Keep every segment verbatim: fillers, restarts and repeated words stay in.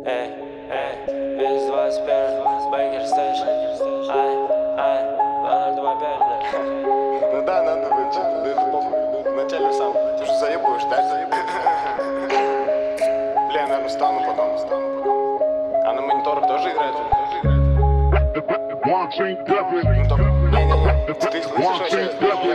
Эй, эй, без двадцать первый, Бейкер Station. Ай, ай, два ноль два пять, блядь. Ну да, надо быть, да это похуй. Вначале сам, ты же заебываешь, да? Бля, я, наверное, стану потом. А на мониторах тоже играет? Ну только, не-не-не, ты слышишь вообще?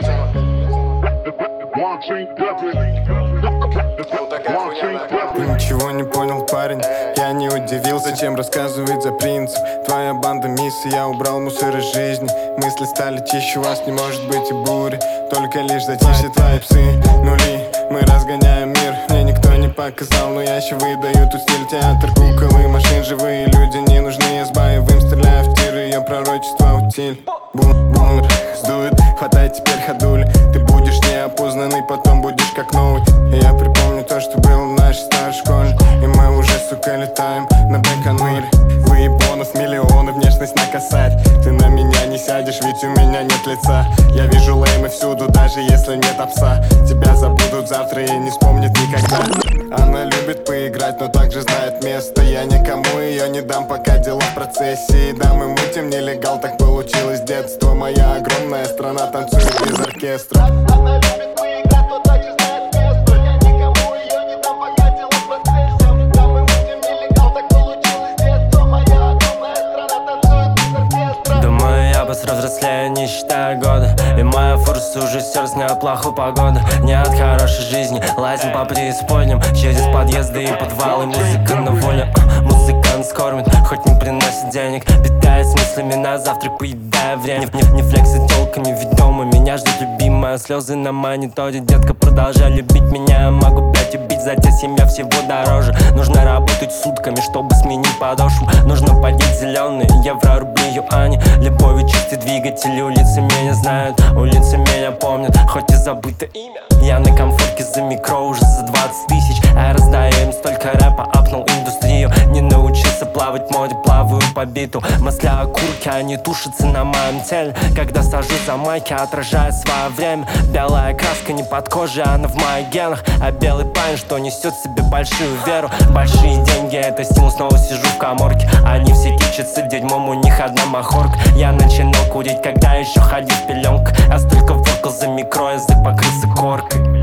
Ты ничего не понял, парень, я не удивился. Зачем рассказывать за принцип? Твоя банда миссия, я убрал мусор из жизни. Мысли стали чище, у вас не может быть и бури. Только лишь затишье твои псы, нули. Мы разгоняем мир, мне никто не показал, но я еще выдаю тут стиль. Театр кукол и машин, живые люди не нужны. Я с боевым стреляю в тир, ее пророчество утиль. Бумер сдует, хватай теперь ходули. Ты будешь неопознанный, потом будешь как новый. И я припомню то, что было в нашей старой школе. И мы уже, сука, летаем на Байконуре. Выебонов миллионы, внешность накосать. Ты на меня не сядешь, ведь у меня нет лица. Я вижу леймы всюду, даже если нет опса. Тебя забудут завтра и не вспомнят никогда. Она любит поиграть, но также знает место. Я никому ее не дам, пока дела в процессе. И да, мы мутим нелегал, так получилось с детства. Моя огромная страна танцует без оркестра. Она любит поиграть, но также знает место. Я никому ее не дам, пока дела в процессе. Да, мы мутим нелегал, так получилось с детства. Моя огромная страна танцует без оркестра. Думаю, я быстро взрослею, не считая годы. И моя форса уже сердце не от плохой погоды, не от хорошей жизни. Лазим по преисподним через подъезды и подвалы. Музыка на воле, музыка нас кормит, хоть не приносит денег. Питает смыслами на завтрак, поедая время. Не, не, не флексит телками, ведь дома меня ждет любимая. Слезы на мониторе, детка, продолжай любить меня. Я могу пять убить, затем семья всего дороже. Нужно работать сутками, чтобы сменить подошву. Нужно поднять зеленые евро, рубли, юани. Любовью чистый двигатель, улицы меня знают, улицы меня помнят, хоть и забыто имя. Я на комфорке за микро уже за двадцать тысяч. А раздаю им столько рэпа, апнул индустрию. Не научился плавать в море, плаваю по биту. Масля окурки, они тушатся на моем теле. Когда сажусь за майки, отражает свое время. Белая краска не под кожей, она в моих генах. А белый парень, что несет в себе большую веру. Большие деньги, это стимул, снова сижу в каморке. Они все тичатся дерьмом, у них одна махорка. Я начинал курить, когда еще ходил в пеленках. А столько воркал за микро, язык покрылся коркой.